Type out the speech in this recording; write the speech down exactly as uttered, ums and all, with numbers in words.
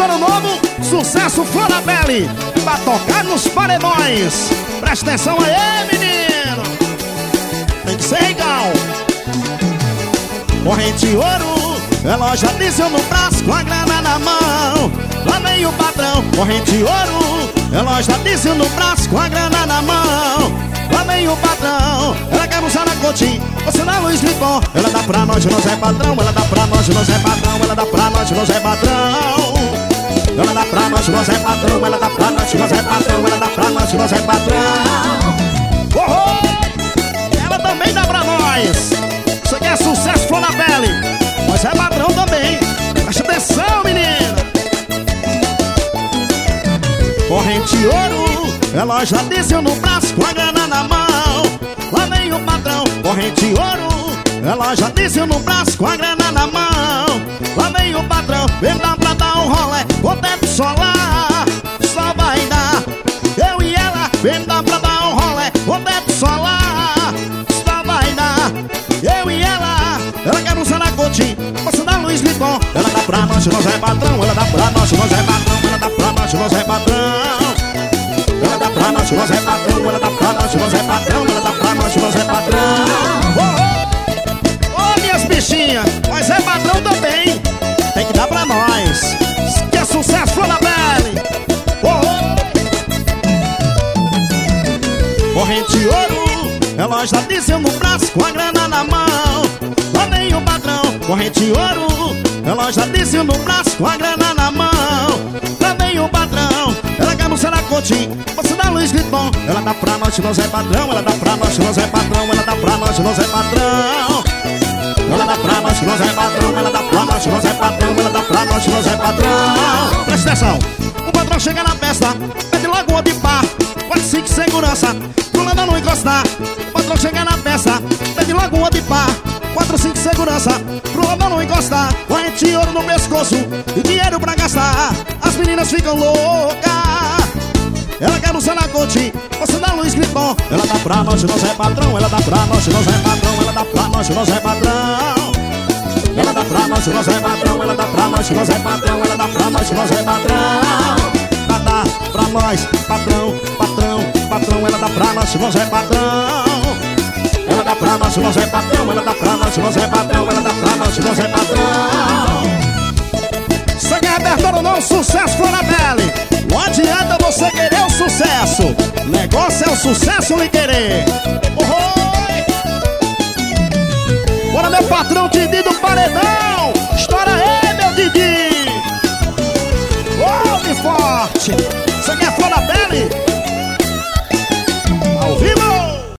repertório novo, sucesso Flor da Pele, pra tocar nos paredões. Presta atenção aí, menino. Tem que ser igual. Corrente ouro, relógio adicion no braço com a grana na mão. Lá vem o patrão. Corrente ouro, relógio adicion no braço com a grana na mão. Lá vem o patrão. Ela quer usar na cotinha, você dá Luiz Lipon. Ela dá pra nós, nós é patrão. Ela dá pra nós, nós é patrão. Ela dá pra nós, nós é patrão. Ela dá pra nós, nós é patrão. Ela dá pra nós, nós é patrão. Ela dá pra nós, nós é patrão. Oh, ela também dá pra nós. Isso aqui é sucesso Flor da Pele. Nós é patrão também. Presta atenção, menina. Corrente ouro, relógio adicion no braço com a grana na mão. Lá vem o patrão. Corrente ouro, relógio adicion no braço com a grana na mão. Lá vem o patrão. Vem dar pra dar um rolé com teto solar. Só vai dar eu e ela. Vem dar pra dar um rolé com teto solar. Só vai dar eu e ela. Ela quer usar na cotinha, você dá Luiz Lipon. Ela dá pra nós, nós é patrão. Ela dá pra nós, nós é patrão. Ela dá pra nós, nós é patrão. Ela dá pra nós, nós é patrão. Ela dá pra nós, nós é patrão. Ela dá pra nós, nós é patrão. Ô, oh, oh, minhas bichinhas, nós é patrão também. Tem que dar pra nós. Que é sucesso Flor da Pele. Oh, oh. Corrente ouro, relógio adicion no braço com a grana na mão. Lá vem o patrão. Corrente ouro, relógio adicion no braço com a grana na mão. Lá vem o patrão. Ela quer mostrar na cotinha, você dá Luiz Lipon. Ela dá pra nós, nós é patrão. Ela dá pra nós, nós é patrão. Ela dá pra nós, nós é patrão. Ela dá pra nós, nós é patrão. Ela dá pra nós, nós é patrão. Ela dá pra nós, nós é patrão. Presta atenção. O patrão chega na festa, pede logo uma de pá, quatro, cinco, segurança, pro Landa não encostar. O patrão chega na festa, pede logo uma de pá, quatro, cinco, segurança, pro Landa não encostar. Corrente de ouro no pescoço e dinheiro pra gastar. As meninas ficam loucas. Ela quer usar na cotinha, você dá Luiz Lipon. Ela dá pra nós, nós é patrão. Ela dá pra nós, nós é patrão. Ela dá pra nós, nós é patrão. Ela dá pra nós, nós é patrão. Ela dá pra nós, nós é patrão. Ela dá pra nós, nós é patrão. Ela dá pra nós, patrão, patrão, patrão. Ela dá pra nós, nós é patrão. Ela dá pra nós, nós é patrão. Ela dá pra nós, nós é patrão. Ela dá pra nós, nós é patrão. Isso aqui é repertório não, sucesso Flor da Pele. Não adianta você querer o sucesso, o negócio é o sucesso lhe querer. Oh, oh. Bora meu patrão, te do paredão.